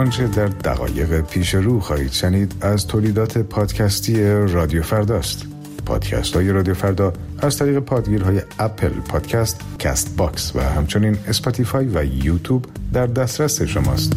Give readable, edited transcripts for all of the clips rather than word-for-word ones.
آنچه در دقایق پیش رو خواهید شنید از تولیدات پادکستی رادیو فرداست. پادکست های رادیو فردا از طریق پادگیرهای اپل پادکست، کست باکس و همچنین اسپاتیفای و یوتیوب در دسترس شماست.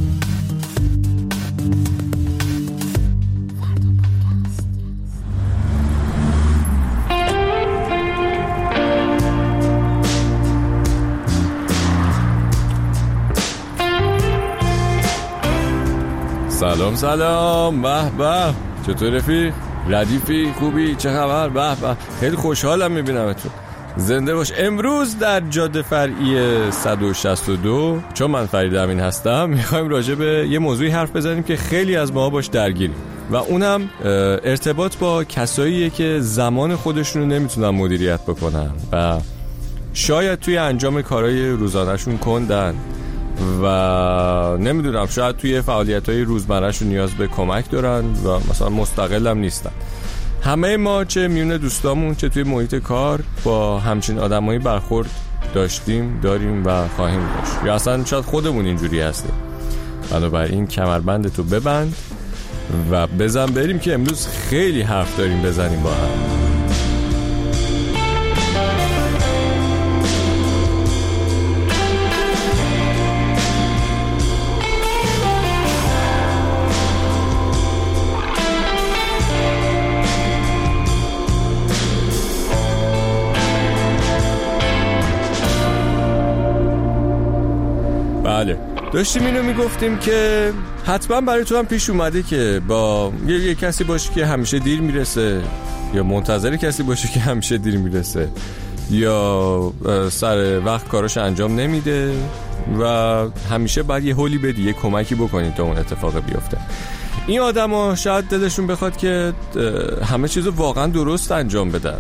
سلام به به، چطور رفیق؟ ردیفی؟ خوبی؟ چه خبر؟ به به، خیلی خوشحالم میبینمتون. زنده باش. امروز در جاده فرعی 162 چون من فرید امین هستم میخوایم راجع به یه موضوعی حرف بزنیم که خیلی از ما باش درگیریم و اونم ارتباط با کساییه که زمان خودشون رو نمیتونن مدیریت بکنن و شاید توی انجام کارهای روزانه‌شون کندن و نمیدونم شاید توی فعالیت‌های روزمره‌شون نیاز به کمک دارن و مثلا مستقل هم نیستن. همه ما چه میون دوستامون چه توی محیط کار با همچین آدمایی برخورد داشتیم، داریم و خواهیم داشت، یا اصلا شاید خودمون اینجوری هستیم. بنابراین کمربندتو ببند و بزن بریم که امروز خیلی حرف داریم بزنیم با هم. بله، داشتیم اینو میگفتیم که حتما برای تو هم پیش اومده که با یه کسی باشی که همیشه دیر میرسه، یا منتظر کسی باشی که همیشه دیر میرسه، یا سر وقت کاراش انجام نمیده و همیشه باید یه هولی بدی، یه کمکی بکنی تا اون اتفاق بیفته. این آدم ها شاید دلشون بخواد که همه چیزو واقعا درست انجام بدن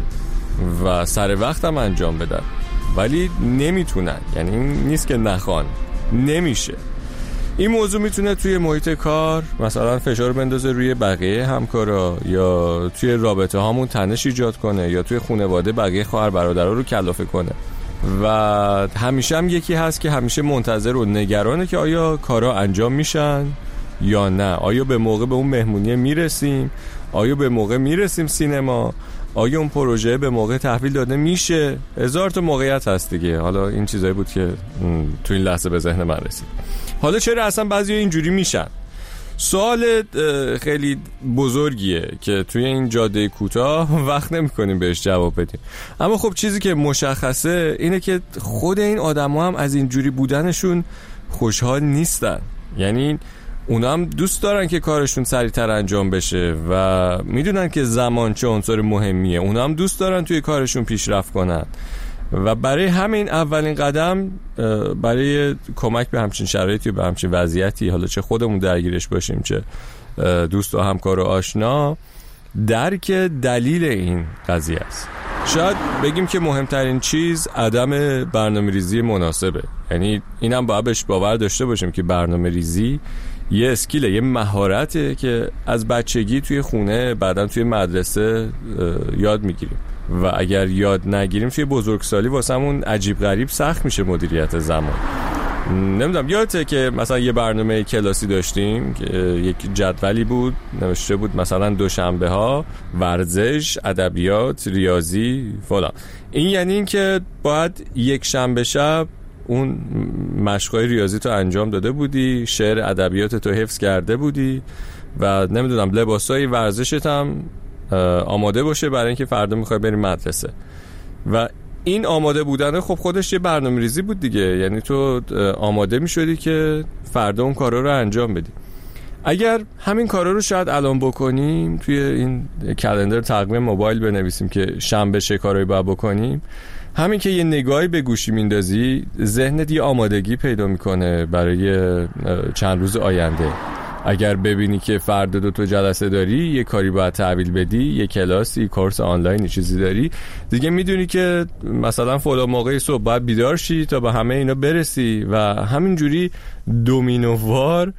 و سر وقت هم انجام بدن، ولی نمیتونن. یعنی این نیست که نخوان، نمیشه. این موضوع میتونه توی محیط کار مثلا فشار بندازه روی بقیه همکارا، یا توی رابطه هامون تنش ایجاد کنه، یا توی خانواده بقیه خواهر برادرها رو کلافه کنه. و همیشه هم یکی هست که همیشه منتظر و نگرانه که آیا کارا انجام میشن یا نه، آیا به موقع به اون مهمونی میرسیم، آیا به موقع میرسیم سینما، آیا اون پروژه به موقع تحویل داده میشه. هزار تا موقعیت هست دیگه. حالا این چیزایی بود که تو این لحظه به ذهن من رسید. حالا چرا اصلا بعضی اینجوری میشن؟ سوال خیلی بزرگیه که توی این جاده کوتاه وقت نمی‌کنیم بهش جواب بدیم. اما خب چیزی که مشخصه اینه که خود این آدم‌ها هم از اینجوری بودنشون خوشحال نیستن. یعنی اونا هم دوست دارن که کارشون سریعتر انجام بشه و میدونن که زمان چه عنصر مهمیه. اونا هم دوست دارن توی کارشون پیشرفت کنن و برای همین اولین قدم برای کمک به همچین شرایطی و به همچین وضعیتی، حالا چه خودمون درگیرش باشیم چه دوست و همکار و آشنا، درک دلیل این قضیه است. شاید بگیم که مهمترین چیز عدم برنامه‌ریزی مناسبه. یعنی اینم باید بهش باور داشته باشیم که برنامه‌ریزی یه اسکیله، یه مهارته که از بچگی توی خونه بعدن توی مدرسه یاد میگیریم و اگر یاد نگیریم توی بزرگسالی واسمون عجیب غریب سخت میشه مدیریت زمان. نمیدونم یادته که مثلا یه برنامه کلاسی داشتیم که یک جدولی بود نوشته بود مثلا دوشنبه ها ورزش، ادبیات، ریاضی فلان. این یعنی این که باید یک شنبه شب اون مشقای ریاضی تو انجام داده بودی، شعر ادبیات تو حفظ کرده بودی و نمیدونم لباسای ورزشت هم آماده باشه برای اینکه فردا میخوای بری مدرسه. و این آماده بودن خب خودش یه برنامه‌ریزی بود دیگه. یعنی تو آماده میشدی که فردا اون کارا رو انجام بدی. اگر همین کارا رو شاید الان بکنیم، توی این کلندر تقویم موبایل بنویسیم که شنبه چه کارایی باید بکنیم، همین که یه نگاهی به گوشی میندازی ذهنت یه آمادگی پیدا میکنه برای چند روز آینده. اگر ببینی که فردا 2 جلسه داری، یه کاری باید تحویل بدی، یه کلاسی، کورس آنلاین چیزی داری، دیگه میدونی که مثلا فلان موقع صبح باید بیدار شی تا به همه اینا برسی و همینجوری دومینووار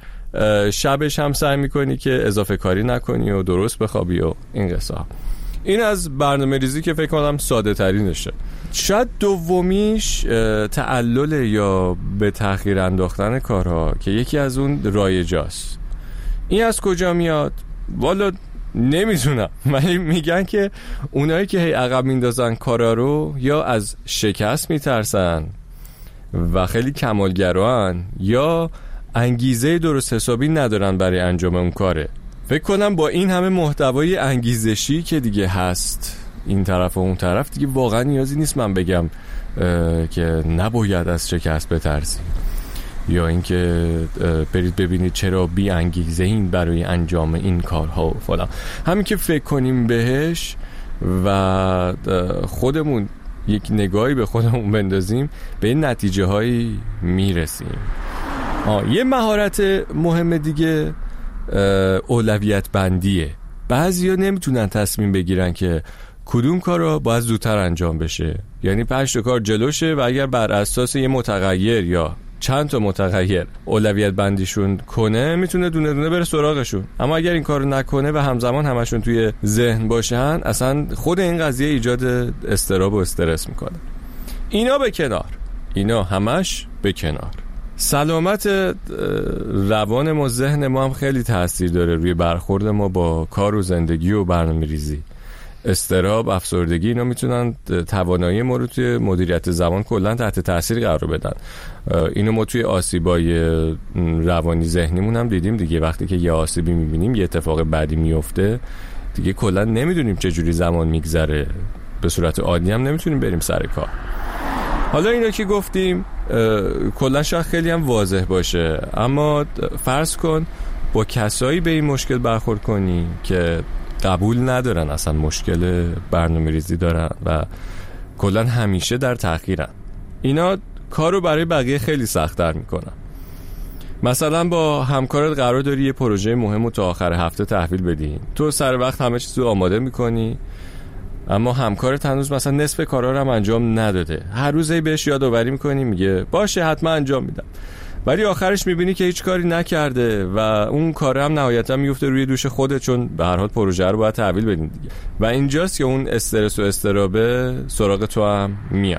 شبش هم سعی میکنی که اضافه کاری نکنی و درست بخوابی و این قصه. این از برنامه ریزی که فکر کنم ساده ترینشه. شاید دومیش تعلل یا به تأخیر انداختن کارها که یکی از اون رایجاست. این از کجا میاد؟ والا نمیدونم، ولی میگن که اونایی که هی عقب میندازن کارا رو یا از شکست میترسن و خیلی کمالگران یا انگیزه درست حسابی ندارن برای انجام اون کاره. فکر کنم با این همه محتوای انگیزشی که دیگه هست این طرف و اون طرف، دیگه واقعا نیازی نیست من بگم که نباید از شکست بترسید یا اینکه برید ببینید چرا بی انگیزه این برای انجام این کارها و فلان. همین که فکر کنیم بهش و خودمون یک نگاهی به خودمون بندازیم به این نتیجه هایی میرسیم. یه مهارت مهم دیگه اولویت بندیه. بعضیا نمیتونن تصمیم بگیرن که کدوم کارا باید زودتر انجام بشه، یعنی 5 تا کار جلوشه و اگر بر اساس یه متغیر یا چند تا متغیر اولویت بندیشون کنه میتونه دونه دونه بره سراغشون، اما اگر این کارو نکنه و همزمان همشون توی ذهن باشن اصلا خود این قضیه ایجاد اضطراب و استرس میکنه. اینا به کنار، اینا همش به کنار. سلامت روان ما، ذهن ما هم خیلی تاثیر داره روی برخورد ما با کار و زندگی و برنامه‌ریزی. اضطراب، افسردگی، اینا میتونن توانایی ما رو توی مدیریت زمان کلا تحت تاثیر قرار بدن. اینو ما توی آسیبای روانی ذهنیمون هم دیدیم دیگه. وقتی که یه آسیبی میبینیم، یه اتفاق بعدی میفته، دیگه کلا نمیدونیم چه جوری زمان میگذره. به صورت عادی هم نمیتونیم بریم سر کار. حالا اینا که گفتیم کلا شاید خیلی هم واضح باشه، اما فرض کن با کسایی به این مشکل برخورد کنی که قبول ندارن اصلا مشکل برنامه‌ریزی دارن و کلا همیشه در تأخیرن. اینا کارو برای بقیه خیلی سخت‌تر میکنن. مثلا با همکارت قرار داری یه پروژه مهم رو تا آخر هفته تحویل بدی، تو سر وقت همه چیز رو آماده میکنی، اما همکارت هنوز مثلا نصف کارا رو هم انجام نداده. هر روز بهش یادآوری میکنی، میگه باشه حتما انجام میدم، ولی آخرش میبینی که هیچ کاری نکرده و اون کار هم نهایتا میفته روی دوش خودت، چون به هر حال پروژه رو باید تحویل بدین دیگه. و اینجاست که اون استرس و اضطرابه سراغ تو هم میاد.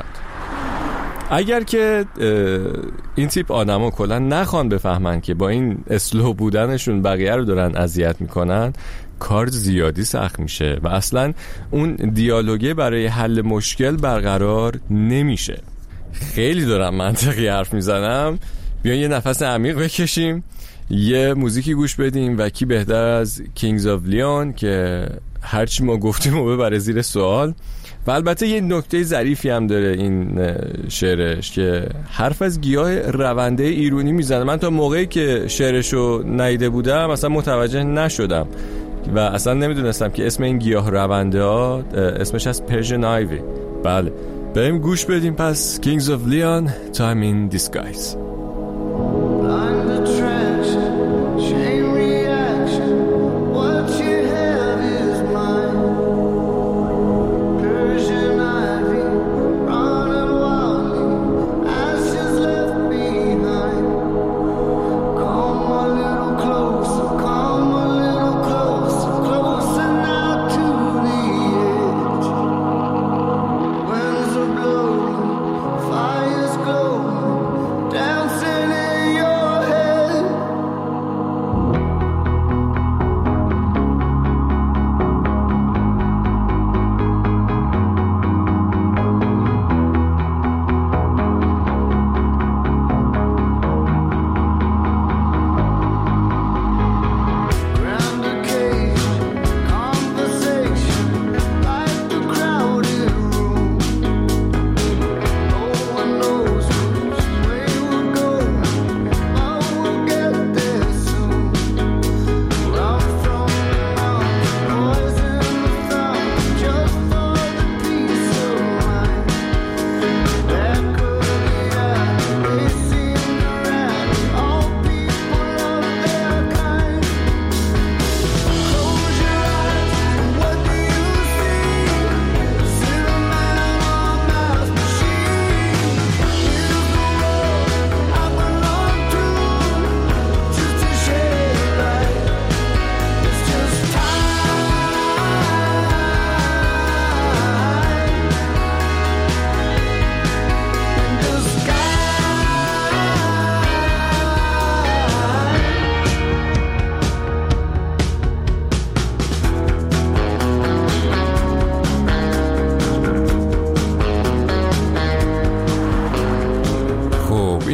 اگر که این تیپ آدما کلا نخوان بفهمن که با این اسلو بودنشون بقیه رو دارن اذیت میکنن، کار زیادی سخت میشه و اصلا اون دیالوگه برای حل مشکل برقرار نمیشه. خیلی دارم منطقی حرف میزنم. بیاین یه نفس عمیق بکشیم، یه موزیکی گوش بدیم و کی بهتر از Kings of Leon که هرچی ما گفتیم رو ببره زیر سوال. و البته یه نکته ظریفی هم داره این شعرش که حرف از گیاه رونده ایرونی میزنه. من تا موقعی که شعرشو ندیده بودم اصلا متوجه نشدم و اصلا نمیدونستم که اسم این گیاه رونده ها اسمش از Persian Ivy. بله، بریم گوش بدیم پس Kings of Leon Time in Disguise. Down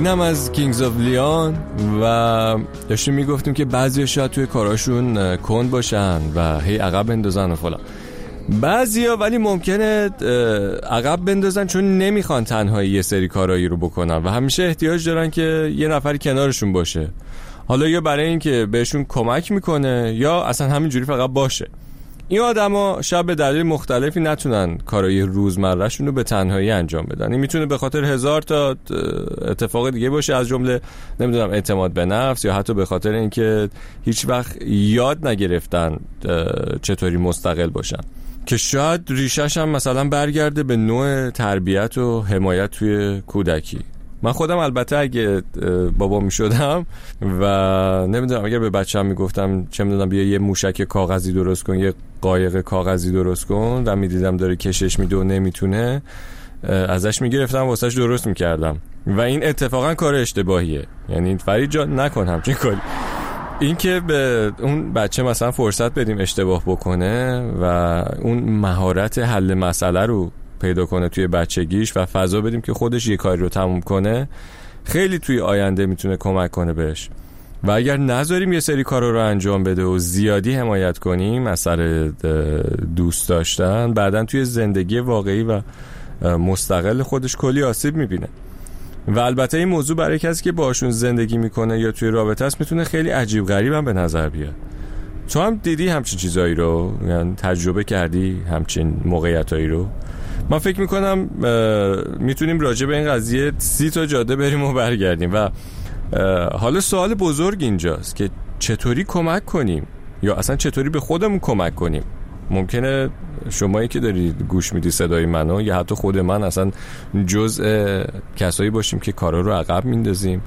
اینم از کینگز آف لیون و داشتیم میگفتیم که بعضی شاید توی کاراشون کند باشن و هی عقب بندازن و فلان، بعضیا ولی ممکنه عقب بندازن چون نمیخوان تنهایی یه سری کارایی رو بکنن و همیشه احتیاج دارن که یه نفری کنارشون باشه، حالا یا برای این که بهشون کمک میکنه یا اصلا همینجوری فقط باشه. این آدما شاید به دلیل مختلفی نتونن کارهای روزمرهشون رو به تنهایی انجام بدن. این میتونه به خاطر 1000 تا اتفاق دیگه باشه، از جمله نمیدونم اعتماد به نفس، یا حتی به خاطر اینکه هیچ وقت یاد نگرفتن چطوری مستقل باشن، که شاید ریشش هم مثلا برگرده به نوع تربیت و حمایت توی کودکی. من خودم البته اگه بابا می شدم و نمیدونم اگر به بچه‌م میگفتم چه میدونم بیا یه موشک کاغذی درست کن، یه قایق کاغذی درست کن، و میدیدم داره کشش میده و نمیتونه، ازش میگرفتم واسش درست میکردم و این اتفاقا کار اشتباهیه. یعنی فرید جان نکن همچین کاری. این که به اون بچه مثلا فرصت بدیم اشتباه بکنه و اون مهارت حل مسئله رو پیدا کنه توی بچگیش و فضا بدیم که خودش یه کاری رو تموم کنه، خیلی توی آینده میتونه کمک کنه بهش. و اگر نذاریم یه سری کارا رو انجام بده و زیادی حمایت کنیم از سر دوست داشتن، بعدن توی زندگی واقعی و مستقل خودش کلی آسیب میبینه. و البته این موضوع برای کسی که باشون زندگی میکنه یا توی رابطه است میتونه خیلی عجیب غریب هم به نظر بیاد. تو هم دیدی همچین چیزایی رو؟ یعنی تجربه کردی همچین موقعیتایی رو؟ من فکر میکنم میتونیم راجع به این قضیه 30 تا جاده بریم و برگردیم. و حالا سوال بزرگ اینجاست که چطوری کمک کنیم یا اصلا چطوری به خودمون کمک کنیم. ممکنه شمایی که دارید گوش میدی صدای منو یا حتی خود من اصلا جزء کسایی باشیم که کارا رو عقب میندازیم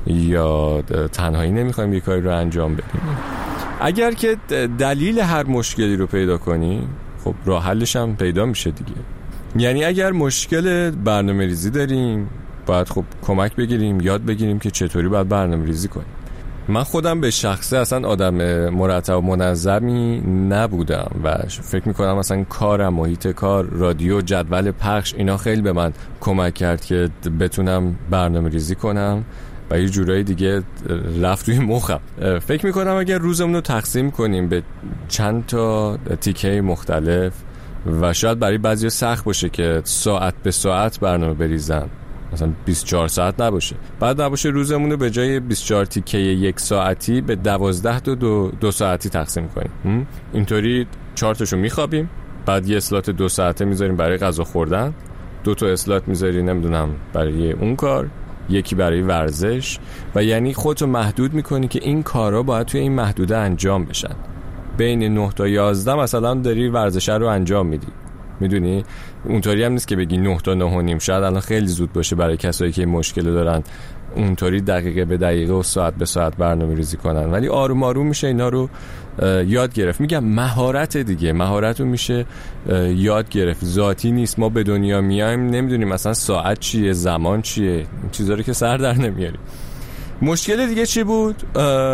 یا تنهایی نمیخوایم یه کاری رو انجام بدیم. اگر که دلیل هر مشکلی رو پیدا کنیم، خب راه حلش هم پیدا میشه دیگه. یعنی اگر مشکل برنامه‌ریزی داریم، باید خب کمک بگیریم، یاد بگیریم که چطوری باید برنامه‌ریزی کنیم. من خودم به شخصه اصلا آدم مرتب و منظمی نبودم و فکر میکنم اصلا کارم، محیط کار، رادیو، جدول پخش، اینا خیلی به من کمک کرد که بتونم برنامه‌ریزی کنم و یه جورایی دیگه رفت توی مخم. فکر میکنم اگر روزمون رو تقسیم کنیم به چند تا تیکه مختلف و شاید برای بعضی سخت باشه که ساعت به ساعت برنامه بریزن، مثلا 24 ساعت نباشه، بعد نباشه روزمون رو به جای 24 تیکه 1 ساعتی به 12 تا 2 ساعتی تقسیم کنیم. اینطوری 4 تاشو میخوابیم، بعد یه اسلات 2 ساعته میذاریم برای غذا خوردن، 2 تا اسلات میذاری نمیدونم برای اون کار، یکی برای ورزش، و یعنی خودتو محدود میکنی که این کارا باید توی این محدوده انجام بشن. بین 9 تا 11 مثلا داری ورزش رو انجام میدی، میدونی؟ اونطوری هم نیست که بگی 9 تا 9:30. شاید الان خیلی زود باشه برای کسایی که مشکل دارن اونطوری دقیقه به دقیقه و ساعت به ساعت برنامه ریزی کنن، ولی آروم آروم میشه اینا رو یاد گرفت. میگم مهارت دیگه، مهارت رو میشه یاد گرفت، ذاتی نیست. ما به دنیا میایم نمیدونیم مثلا ساعت چیه، زمان چیه، این چیزا رو که سر در نمیاریم. مشکل دیگه چی بود؟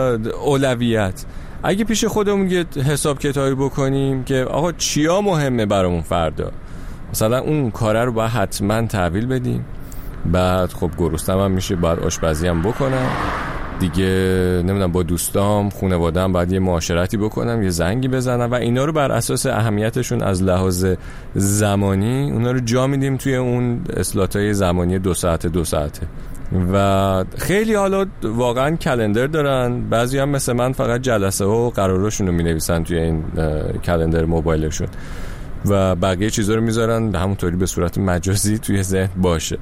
اولویت. اگه پیش خودمون یه حساب کتابی بکنیم که آقا چیا مهمه برامون فردا، مثلا اون کاره رو باید حتما تحویل بدیم، بعد خب گرسنه‌م هم میشه باید آشپزی هم بکنم دیگه، نمیدونم با دوستام خانواده‌ام باید یه معاشرتی بکنم، یه زنگی بزنم، و اینا رو بر اساس اهمیتشون از لحاظ زمانی اونا رو جا میدیم توی اون اسلات‌های زمانی 2 ساعته. و خیلی حالا واقعا کلندر دارن، بعضی هم مثل من فقط جلسه و قرارشون رو می نویسن توی این کلندر موبایلشون و بقیه چیزا رو میذارن همونطوری به صورت مجازی توی ذهن باشه.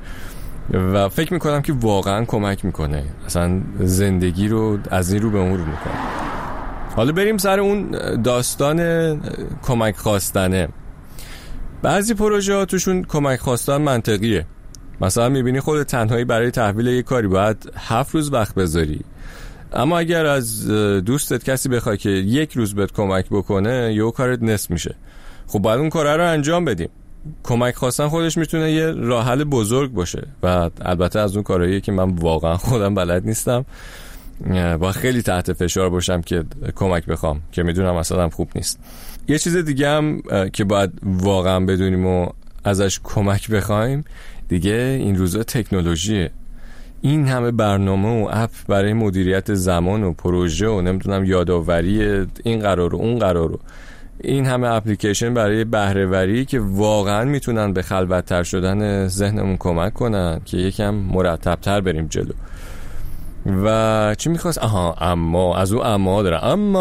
و فکر میکنم که واقعا کمک میکنه، اصلا زندگی رو از این رو به اون رو میکنه. حالا بریم سر اون داستان کمک خواستنه. بعضی پروژه ها توشون کمک خواستن منطقیه. مثلا میبینی خود تنهایی برای تحویل یک کاری باید 7 روز وقت بذاری، اما اگر از دوستت کسی بخوای که 1 روز بهت کمک بکنه یه کارت نصف میشه. خب باید اون کار رو انجام بدیم. کمک خواستن خودش میتونه یه راه حل بزرگ باشه و البته از اون کارهاییه که من واقعا خودم بلد نیستم، با خیلی تحت فشار باشم که کمک بخوام که میدونم مثلا خوب نیست. یه چیز دیگه هم که باید واقعا بدونیم و ازش کمک بخوایم دیگه این روزا تکنولوژیه. این همه برنامه و اپ برای مدیریت زمان و پروژه و نمیدونم یادآوری این قرار و اون قرار و این همه اپلیکیشن برای بهره‌وری که واقعا میتونن به خلوت‌تر شدن ذهنمون کمک کنن که یکم مرتب‌تر بریم جلو. و چی میخواست؟ اما از او اما داره،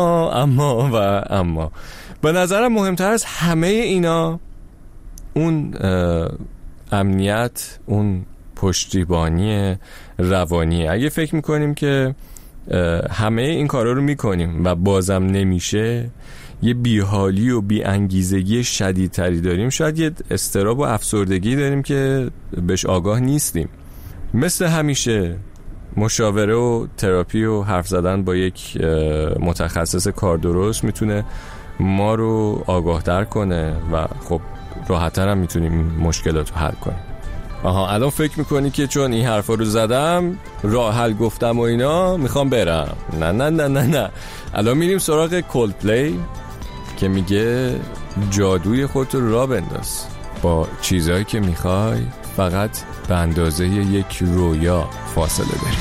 اما به نظرم مهمتر از همه اینا اون امنیت، اون پشتیبانی روانی. اگه فکر میکنیم که همه این کارا رو میکنیم و بازم نمیشه، یه بیحالی و بی‌انگیزگی شدیدتری داریم، شاید یه اضطراب و افسردگی داریم که بهش آگاه نیستیم. مثل همیشه مشاوره و تراپی و حرف زدن با یک متخصص کار درست میتونه ما رو آگاه تر کنه و خب راحت‌تر هم میتونیم مشکلات رو حل کنیم. الان فکر میکنی که چون این حرفا رو زدم راه حل گفتم و اینا میخوام برم. نه الان میریم سراغ کولدپلی که میگه جادوی خودت رو راه بنداز، با چیزایی که میخوای فقط به اندازه یک رویا فاصله داری.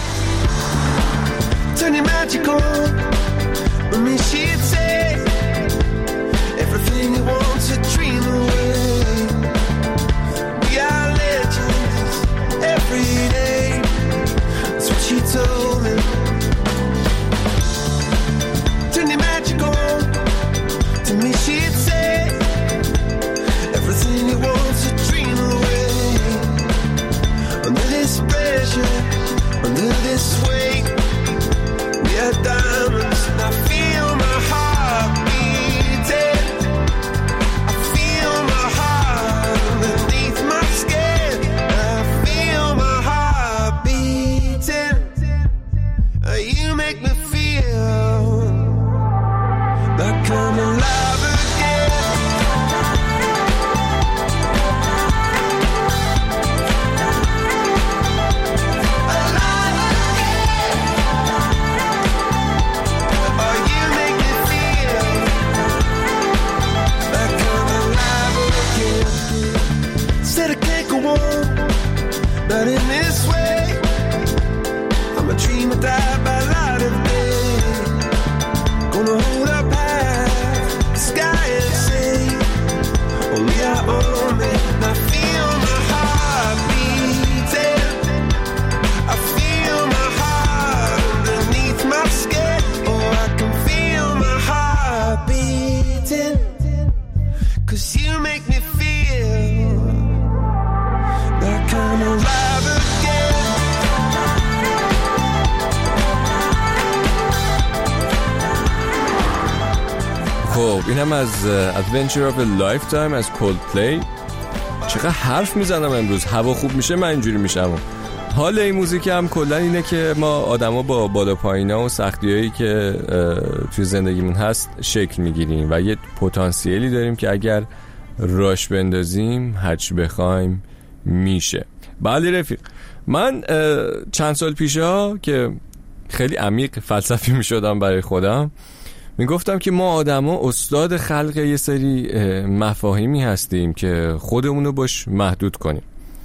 خب اینم از Adventure of a Lifetime از کولدپلی. چقدر حرف میزنم امروز، هوا خوب میشه من اینجوری میشم. حال این موزیک هم کلا اینه که ما آدما با بالا پایینا و سختیایی که توی زندگیمون هست شکل میگیریم و یه پتانسیلی داریم که اگر راش بندازیم هرچی بخوایم میشه. بله رفیق، من چند سال پیشا که خیلی عمیق فلسفی میشدم برای خودم، میگفتم که ما آدما استاد خلق یه سری مفاهیمی هستیم که خودمونو باش محدود کنیم،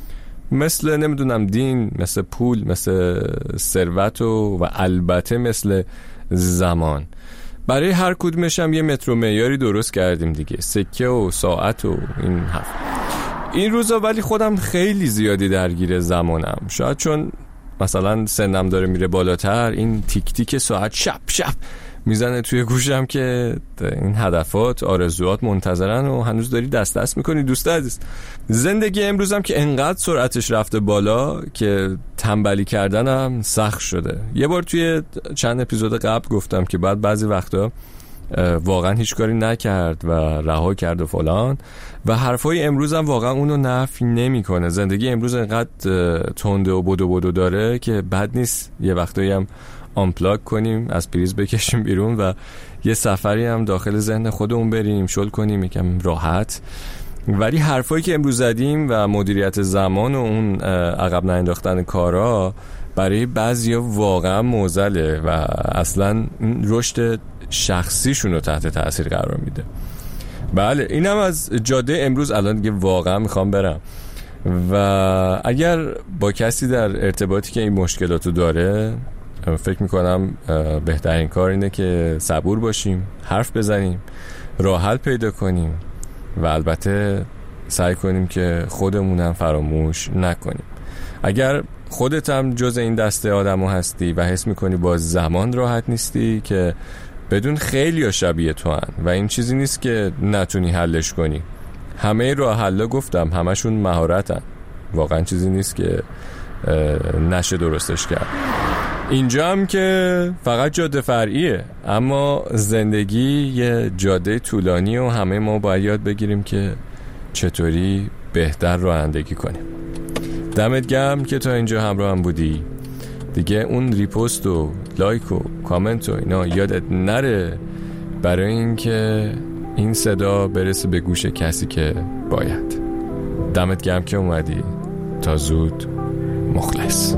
مثل نمیدونم دین، مثل پول، مثل ثروت و البته مثل زمان. برای هر کدومش هم یه متر و معیاری درست کردیم دیگه، سکه و ساعت و این حرف. این روزا ولی خودم خیلی زیادی درگیر زمانم، شاید چون مثلا سنم داره میره بالاتر، این تیک تیک ساعت شب میزنه توی گوشم که این هدفات، آرزوات منتظرن و هنوز داری دست میکنی. دوست عزیز، زندگی امروزم که انقدر سرعتش رفته بالا که تنبلی کردنم سخت شده. یه بار توی چند اپیزود قبل گفتم که بعد بعضی وقتا واقعا هیچ کاری نکرد و رها کرد و فلان، و حرفای امروزم واقعا اونو نفی نمیکنه. زندگی امروز انقدر تنده و بدو داره که بد نیست یه وقتایی هم آنپلاگ کنیم، از پریز بکشیم بیرون و یه سفری هم داخل ذهن خودمون بریم، شل کنیم یکم راحت. ولی حرفایی که امروز زدیم و مدیریت زمان و اون عقب نانداختن کارا برای بعضیا واقعا معضله و اصلا رشد شخصیشون رو تحت تاثیر قرار میده. بله اینم از جاده امروز. الان دیگه واقعا میخوام برم. و اگر با کسی در ارتباطی که این مشکلاتو داره، فکر میکنم بهترین کار اینه که صبور باشیم، حرف بزنیم، راه حل پیدا کنیم و البته سعی کنیم که خودمونم فراموش نکنیم. اگر خودت هم جز این دسته آدمو هستی و حس میکنی با زمان راحت نیستی، که بدون خیلی شبیه تو هن و این چیزی نیست که نتونی حلش کنی. همه راه حلا گفتم همشون مهارتن، واقعا چیزی نیست که نشه درستش کرد. اینجا هم که فقط جاده فرعیه، اما زندگی یه جاده طولانی و همه ما باید یاد بگیریم که چطوری بهتر رانندگی کنیم. دمت گرم که تا اینجا همراه هم بودی. دیگه اون ریپوست و لایک و کامنت و اینا یادت نره، برای اینکه این صدا برسه به گوش کسی که باید. دمت گرم که اومدی. تا زود. مخلص.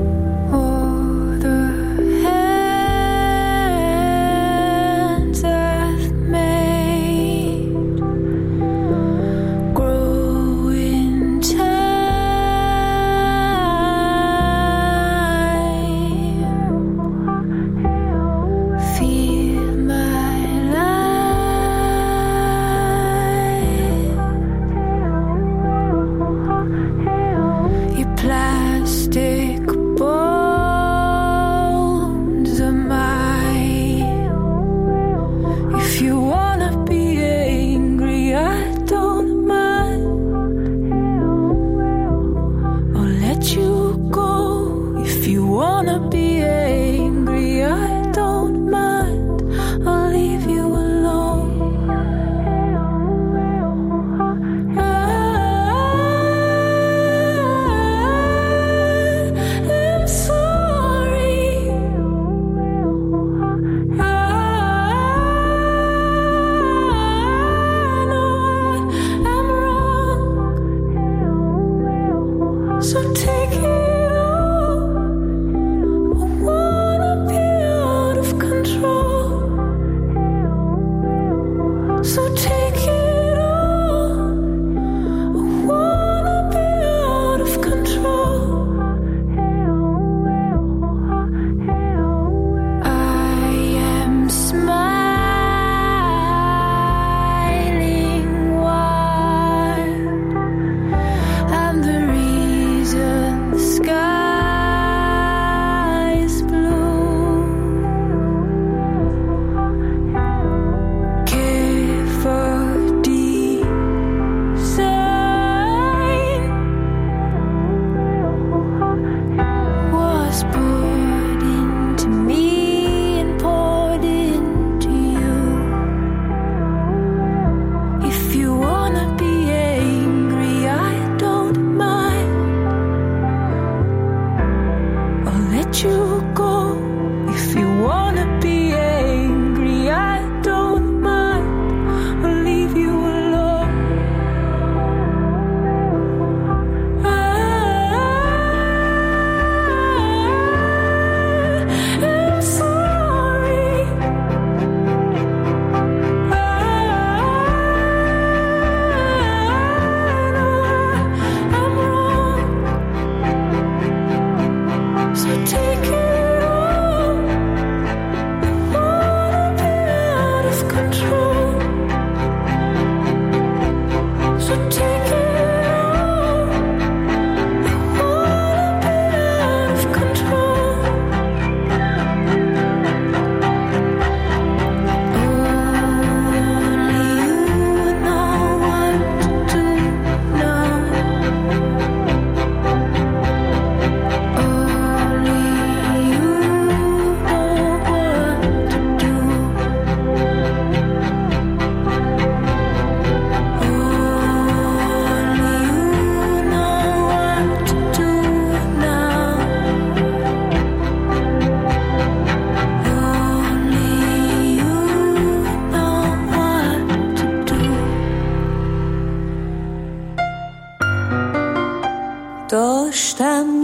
داشتم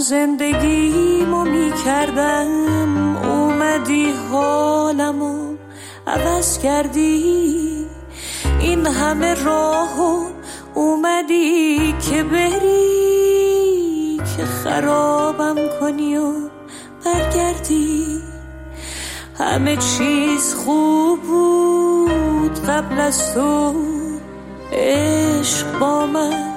زندگیمو میکردم، اومدی حالمو عوض کردی. این همه راهو اومدی که بری، خرابم کنی و برگردی. همه چیز خوب بود قبل از تو، عشق با من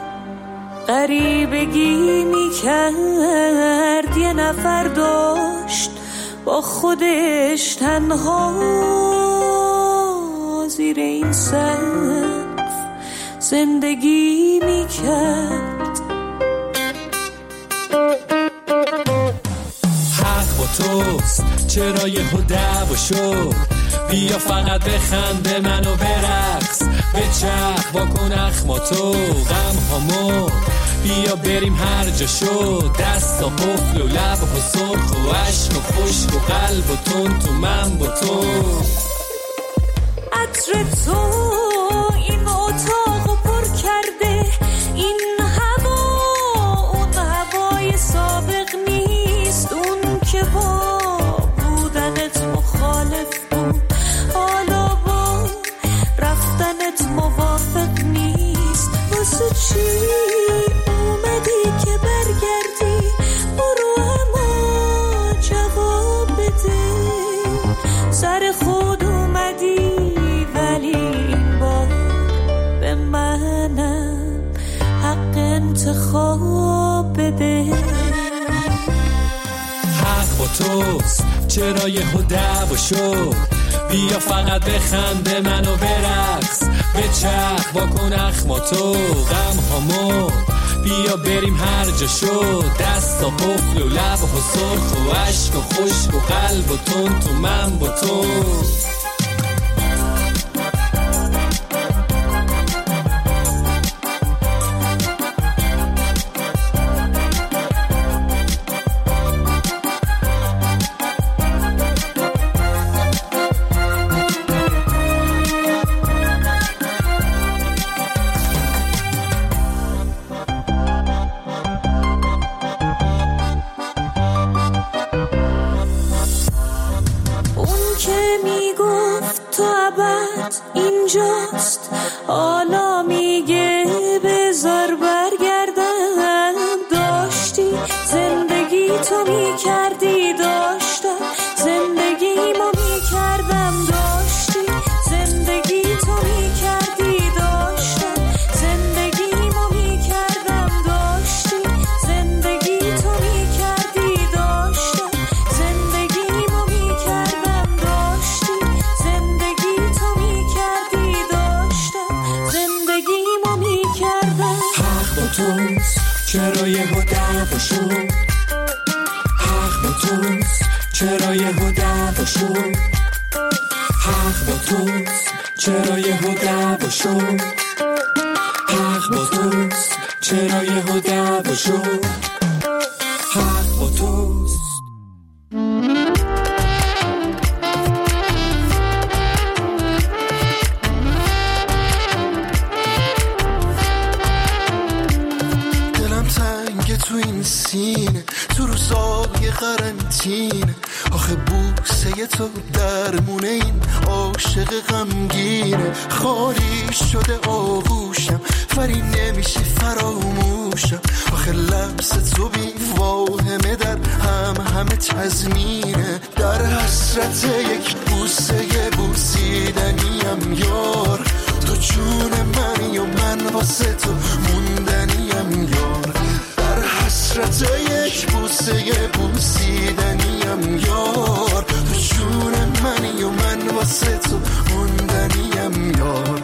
غریبگی میکرد. یه نفر داشت با خودش تنها زیر این سقف زندگی میکرد. حق با توست، چرا یهو دعوا شد؟ بیا فقط بخنده منو برقص، بچرخ واکن اخماتو غم هامو، بیا بریم هر جا شد. دستا قفل و لب و سرخ و عشق و خشک و قلب و تون تو من با تو. عطر تو این اتاقو پر کرده، این هوا اون هوای سابق نیست. اون که با بودنت مخالف بود حالا با رفتنت موافق نیست. واسه چی اومدی که برگردی؟ برو اما جواب بده. سر خود اومدی ولی این بار به منم حق انتخاب بده. حق با توست، چرا یهو دعوا شد؟ بیا فقط بخنده منو برقص، بچرخ واکن اخماتو غم هامو، بیا بریم هر جا شد. دستا قفل و لب و سرخ و عشق و خشک و قلب و تون تو من با تو. اینجاست حالا میگه بذار برگردم. داشتی زندگی تو میکردی، داشتم زندگیمو میکردم. داشتی زندگی تو میکردی، داشتم زندگیمو میکردم. داشتی زندگی تو میکردی، داشتم زندگیمو میکردم. داشتی زندگی تو میکردی، داشتم زندگیمو میکردم. حق با توست، چرا یهو دعوا شد؟ حق با توست، چرا یهو دعوا شد؟ حق با توست، چرا یهو دعوا شد؟ حق با توست، چرا یهو دعوا شد؟ حق با توست. تو این سینه تو روزای قرنطینه، آخه بوسه تو درمونه این عاشق غمگینه. خالی شده آغوشم ولی نمیشه فراموشم، آخه لمس تو بی واهمه در همه تضمینه. در حسرت یک بوسه بوسیدنیم یار، تو جون منی و من واسه تو موندنیم یار. حسرت یک بوسه بوسیدنیم یار، تو جون منی و من واسه تو موندنیم یار.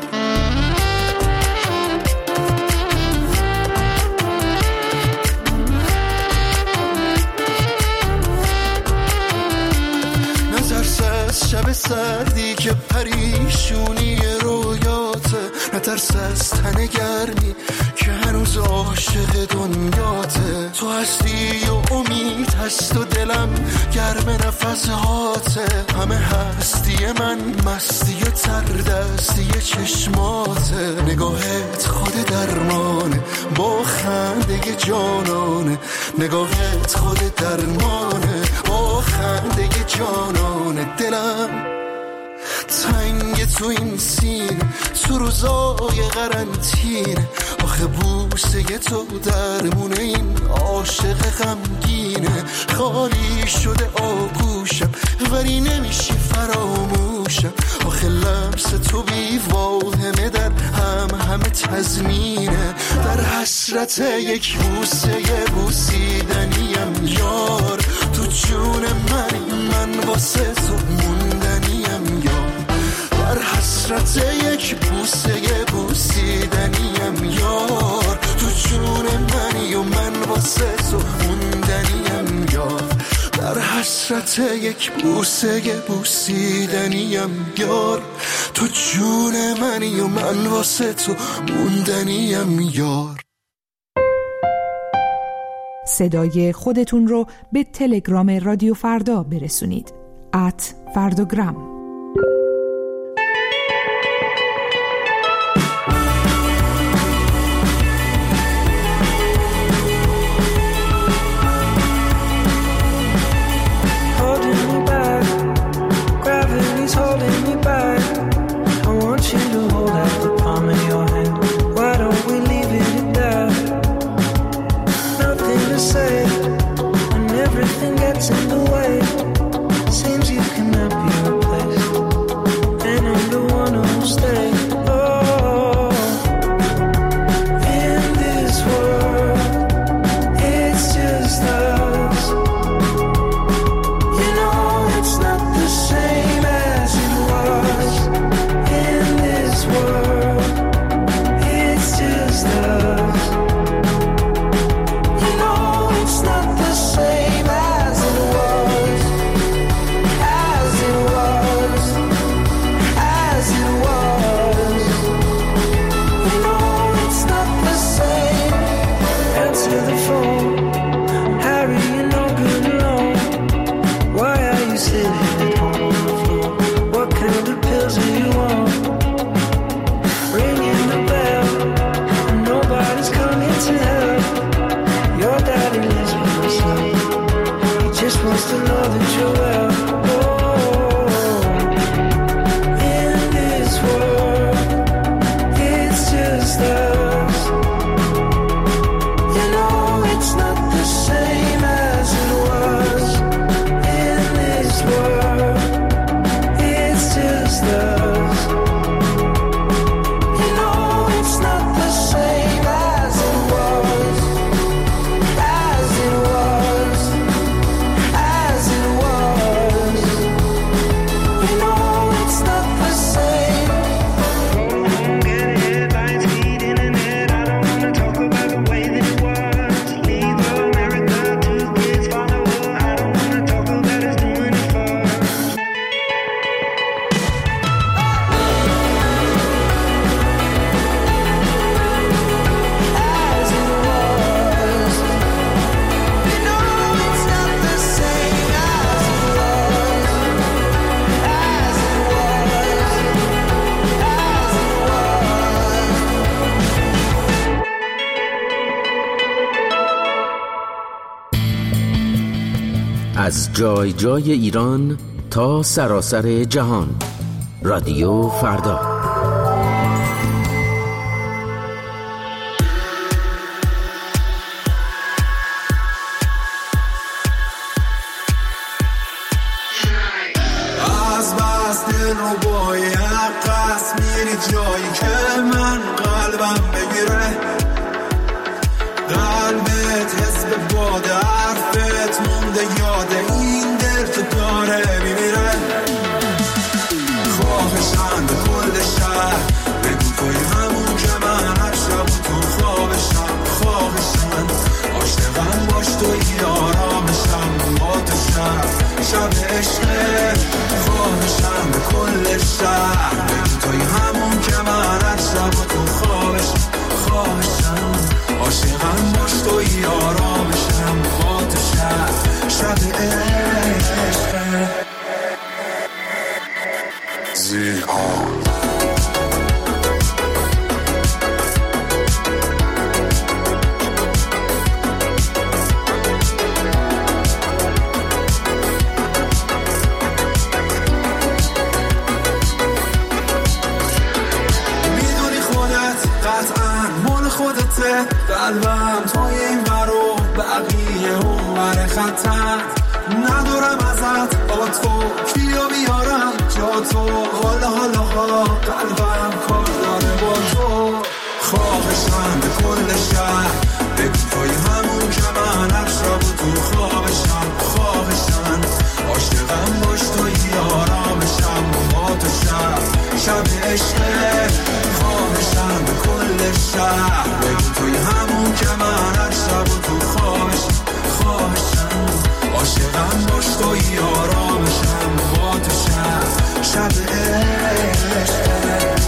نترس از شب سردی که پریشونی رویاته، نترس از تن گرمی که هنوز عاشق دنیاته. تو هستی و امید هست و دلم گرم نفسهاته، همه هستی من مستی و تردستی چشماته. نگاهت خود درمانه با خنده جانانه، نگاهت خود درمانه با خنده جانانه. دلم تنگ تو این سینه تو روزای قرنطینه. آخه بوسه تو درمونه این عاشق غمگینه. خالی شده آگوشم ولی نمیشی فراموشم. آخه لمس تو بی واهمه در همه تضمینه. در حسرت یک بوسه بوسیدنیم یار. تو جون من واسه تو موندنیم یار. در حسرت یک بوسه بوسیدنیم یار. تو جون منی و من واسه تو موندنیم یار. در حسرت یک بوسه بوسیدنیم یار. تو جون منی و من واسه تو موندنیم یار. صدای خودتون رو به تلگرام رادیو فردا برسونید. @فرداگرام. از جای جای ایران تا سراسر جهان. رادیو فردا. از بس دل رو باید قصد میری جایی که من قلبم بگیره. قلبت حس به باد حرفت مونده یاد این دل که داره میمیره. خواهشم به کل شهر بگو توی همون که من هر شب تو خوابشم. خواهشم عاشقم باش توی آرامشم با تو شب عشقه. خواهشم به کل شهر بگو توی همون که من هر شب تو خوابشم. خواهشم عاشقم باش توی آرامشم با تو شب عشقه. زیاد خودته، قلبم توی این برو بقیه اون بر خطت، ندارم ازت با تو کیو بیارم جا تو، حالا قلبم کار داره با تو. خواهشم به کل شهر بگو توی همون که من هر شب تو خوابشم، خواهشم عاشقم باش توی آرامشم با تو شب عشقه. خواهشم به کل شهر بگو توی همون که من هر شب تو خوابشم، خواهشم عاشقم باش توی آرامشم با تو شب عشقه.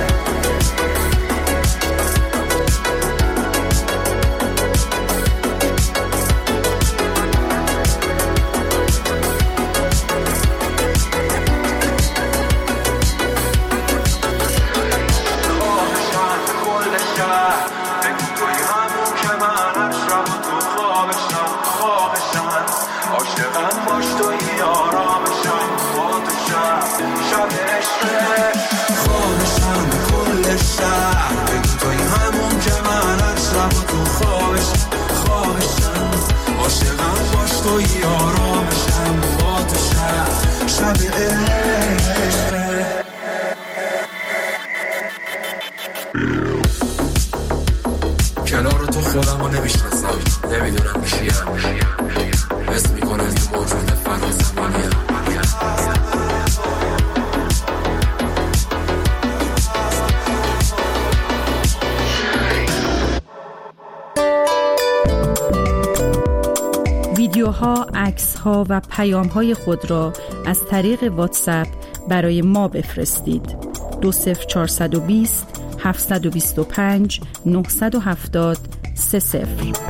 توی آرامشم با تو شب عشقه. کنار تو خودم رو نمیشناسم، نمیدونم کیم، حس میکنم یه موجود فنا زمانیم. ویدیوها، عکس‌ها و پیام‌های خود را از طریق واتساپ برای ما بفرستید. 20420 725 970 30.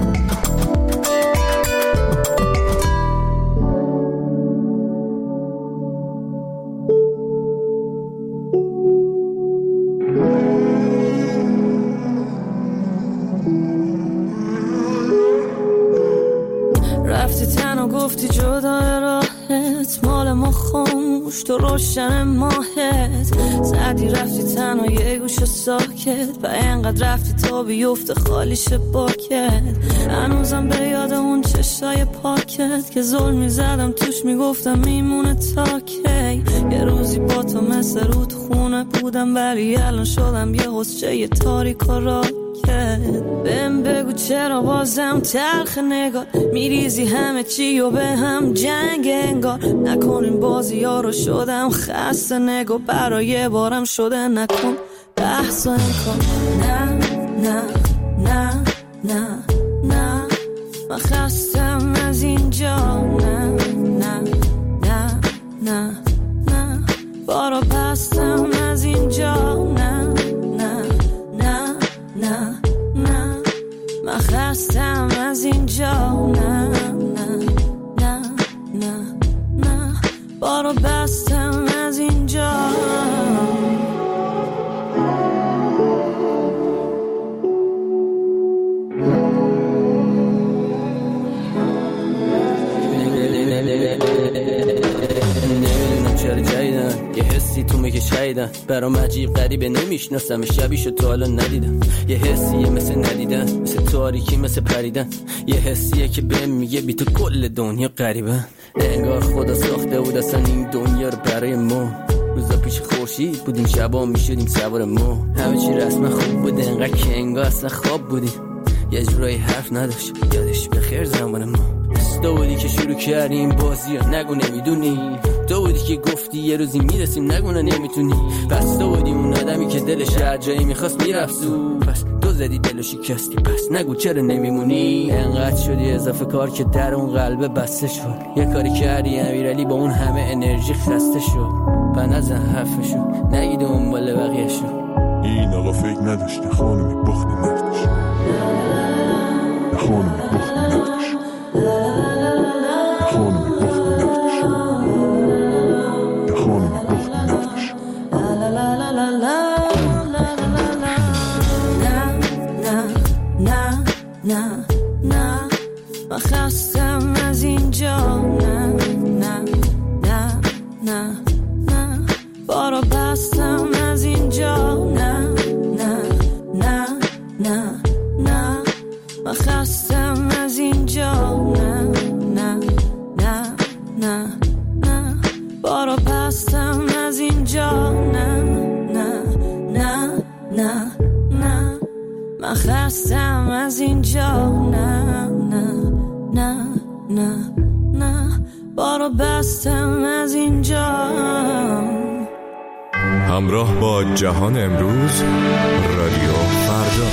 رفتی تنها گفتی جدا راحت، مال ما خاموش تو روشن ماهت، زدی رفتی تنها یه گوش ساکت و اینقدر رفتی تا بیفته خالیش باکت. هنوزم به یاد اون چشای پاکت که ظلم میزدم توش میگفتم میمونه تا کی. یه روزی با تو مثل رود خونه بودم ولی الان شدم یه حسچه یه تاریک و راکت. بهم بگو چرا بازم تلخ نگار، میریزی همه چی و به هم جنگ انگار. نکنین بازی ها رو شدم خسته، نگو برای بارم شده نکن بحث و انکار. نه نه نه نه نه من خستم از اینجا، نه نه نه نه نه بارو بستم از اینجا، نه نه نه نه نه من خستم از اینجا، نه نه نه نه نه بارو بستم از اینجا. یه حسی تو میگه شایدن برام عجیب غریبه، نمیشناسم شبیشو تو حالا ندیدم. یه حسیه مثل ندیدن، مثل تاریکی، مثل پریدن. یه حسیه که بهم میگه بی تو کل دنیا غریبه. انگار خدا ساخته بود اصلا این دنیا رو برای ما. روزا پیش خورشید بودیم، شبا میشدیم سوار ما. همه چی رسما خوب بود انقدر که انگار اصلا خواب بودیم. یه جورایی حرف نداشت یادش بخیر زمان ما. تو بودی که شروع کردیم بازی ها، نگو نمیدونی. تو بودی که گفتی یه روزی میرسیم، نگو نمیتونی. پس تو بودی اون آدمی که دلش هر جایی میخواست میرفت زود. پس تو زدی دلو شکستی، پس نگو چرا نمیمونی. انقدر شدی اضافه کار که در اون قلبه بسته شد. یه کاری کردی امیرعلی با اون همه انرژی خسته شد. و نزن حرفشو نگی دنبال بقیه‌شو. این آقا فکر نداشته خانمی بخت نفتش، خانمی بخت نفتش، خانمی بخت نفتش، خانمی بخت نفتش. نه نه من خستم از اینجا، نه نه نه نه نه بارو بستم از اینجا، نه نه نه نه نه من خستم از اینجا، نه نه نه نه نه بارا پستم از اینجا، نه نه نه نه نه من خستم از اینجا، نه نه نه نه نه بارا بستم از اینجا. همراه با جهان امروز، رادیو فردا.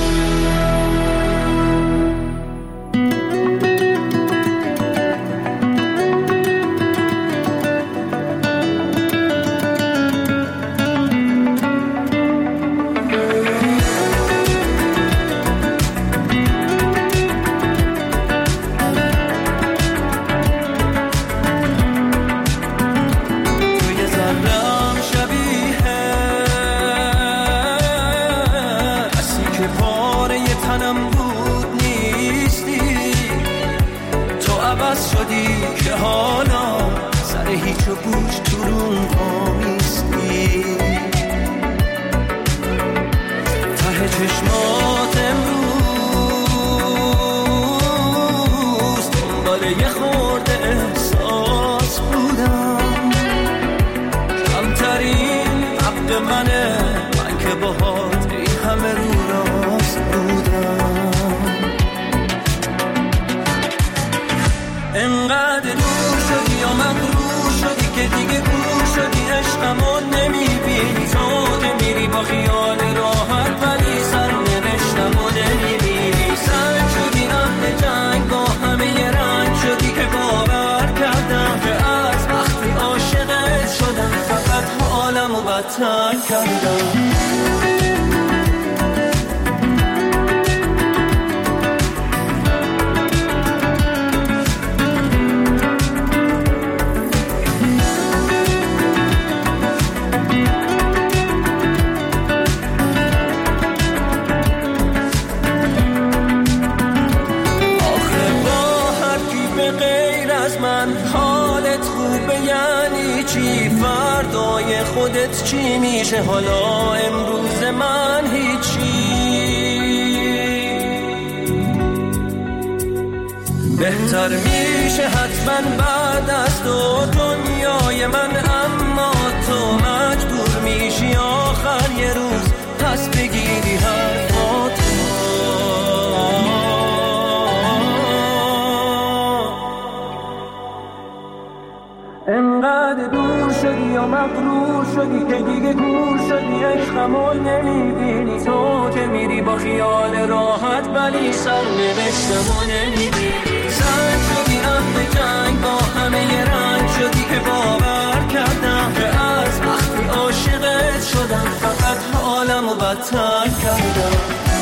انقدر دور شدی یا مغرور شدی که دیگه گور شدی، عشقمو نمیبینی، تو که میری با خیال راحت ولی سرنوشتمو نمیبینی. سنگ شدی اهل جنگ، با همه ی رنگ شدی که باور کردم که از وقتی عاشقت شدم فقط حالمو بدتر کردم. خودت چی میشه حالا؟ امروز من هیچی. بهتر میشه حتما بعد از تو دنیای من، اما تو مجبور میشی آخر یه روز پس بگیری حرفات. انقدر دور شدی یا مغرور شدی که دیگه گور شدی، عشقمو نمیبینی، تو که میری با خیال راحت ولی سرنوشتمو نمیبینی. سنگ شدی اهل جنگ، با همه ی رنگ شدی که باور کردم که از وقتی عاشقت شدم فقط حالمو بدتر کردم.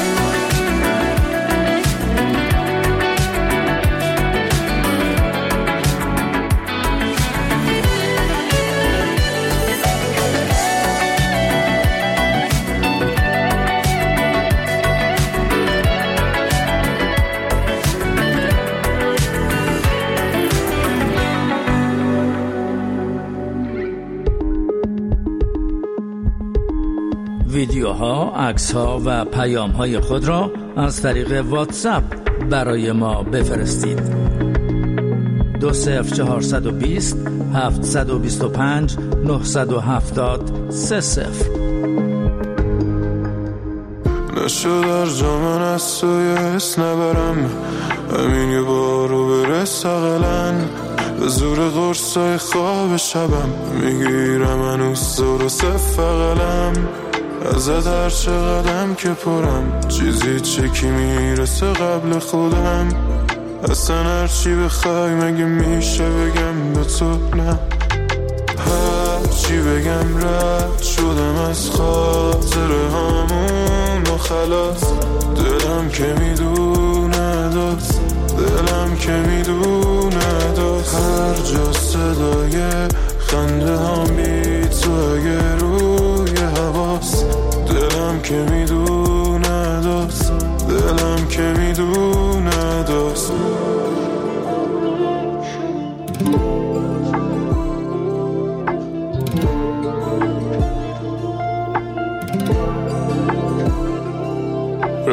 ویدیوها، عکس‌ها و پیام‌های خود را از طریق واتساپ برای ما بفرستید. 20420 725 970 30. نشد در جامن از توی حس نبرم، همین یه بارو برس اقلن، به زور قرصای خواب شبم میگیرم هنوز زور و صف اقلم. ازت هر چه قدم که پرم چیزی چکی میرسه قبل خودم. اصلا هر چی بخوای مگه میشه بگم به تو نه؟ هر چی بگم رد شدم از خاطره هامون و خلاص. دلم که میدونه داست، دلم که میدونه داست. هر جا صدای خنده هم بی تو اگه روی حواس. دلم که میدونه داست، دلم که میدونه داست.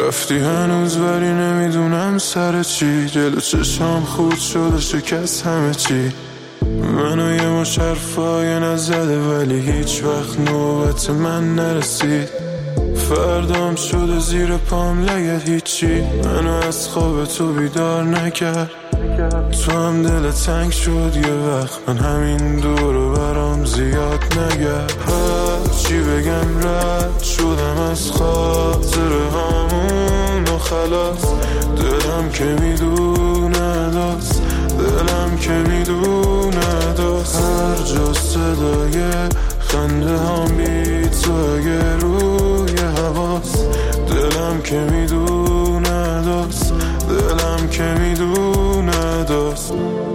رفتی هنوز ولی نمیدونم سر چی، جلو چشام خورد شده شکست همه چی. منو یه مش حرفای نزده ولی هیچ وقت نوبت من نرسید. فردام شده زیر پام لگت هیچی، منو از خواب تو بیدار نکرد. تو هم دل تنگ شد یه وقت، من همین دورو برام زیاد نگرد. چی بگم رد شدم از خاطر همون و خلاص. دلم که میدونه داست، دلم که میدونه داست. هر جا صدای خنده هم بی تو اگه روی هواست. دلم که میدونه داست، دلم که میدونه داست.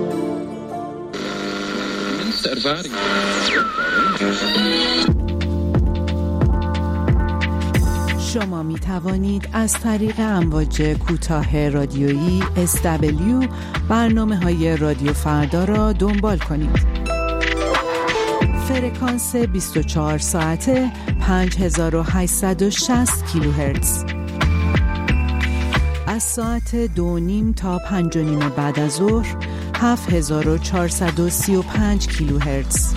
شما می توانید از طریق امواج کوتاه رادیویی SW برنامه‌های رادیو فردا را دنبال کنید. فرکانس 24 ساعته 5860 کیلوهرتز. از ساعت 2:30 تا 5:30 بعد از ظهر 7435 کیلوهرتز.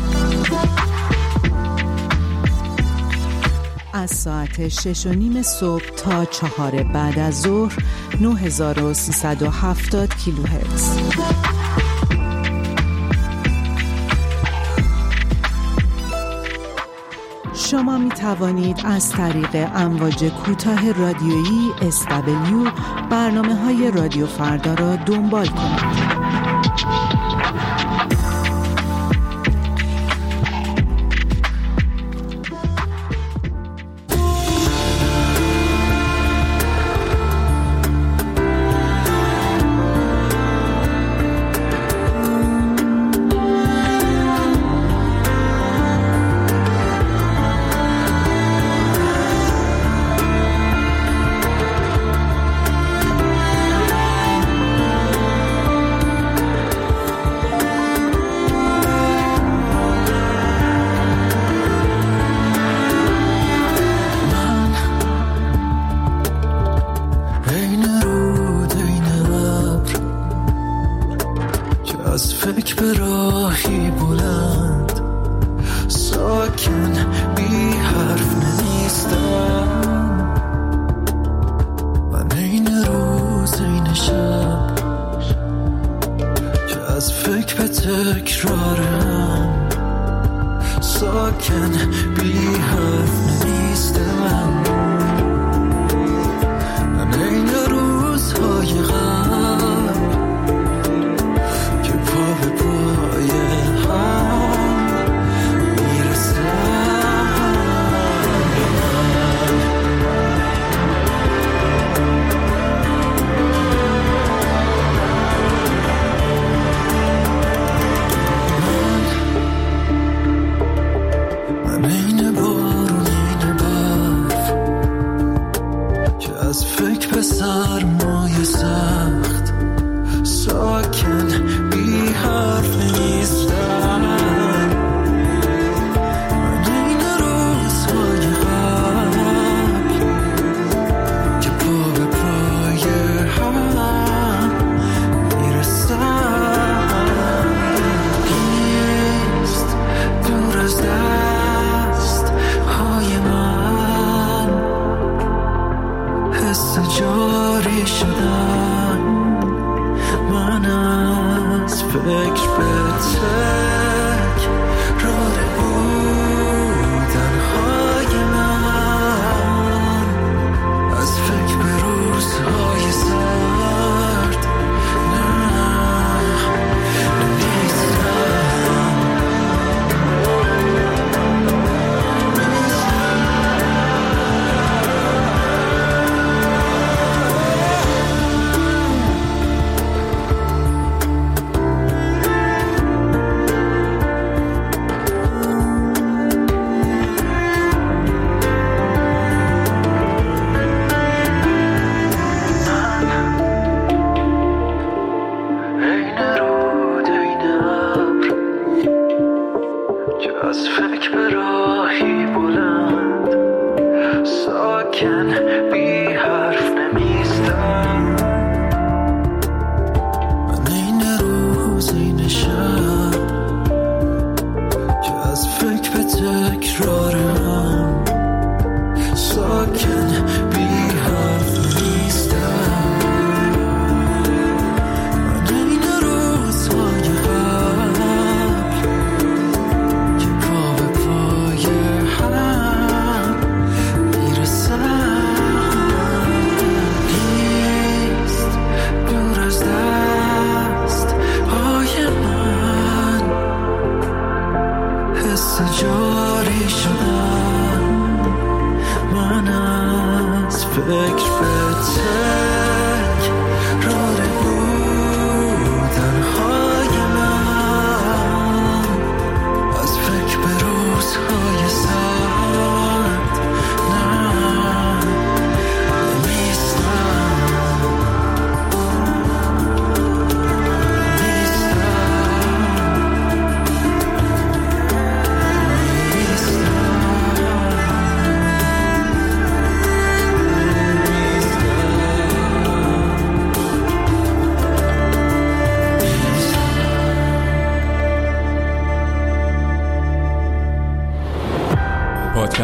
از ساعت 6:30 صبح تا 4 بعد از ظهر 9370 کیلوهرتز. شما می توانید از طریق امواج کوتاه رادیویی SW برنامه‌های رادیو فردا را دنبال کنید.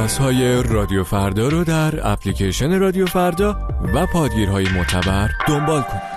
پادکست های رادیو فردا رو در اپلیکیشن رادیو فردا و پادگیرهای معتبر دنبال کنید.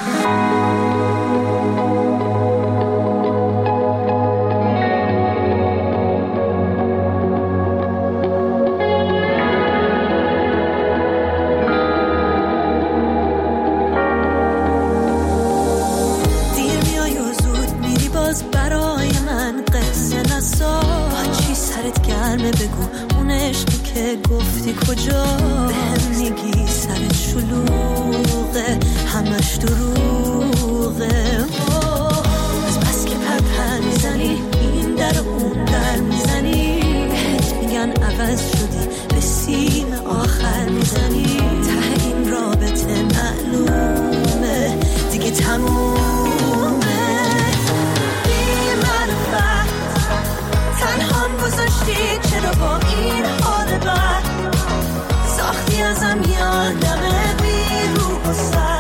بگو اون عشقی که گفتی کجا بهم میگی سرت شلوغه همش دروغه از بس که پرپر میزنی این در اون در میزنی بهت میگن عوض شدی به سیم آخر میزنی ته این رابطه معلومه دیگه تمومه بی معرفت تنهام گذاشتی چرا با این حال بد ساختی ازم یادمه بی روح و سر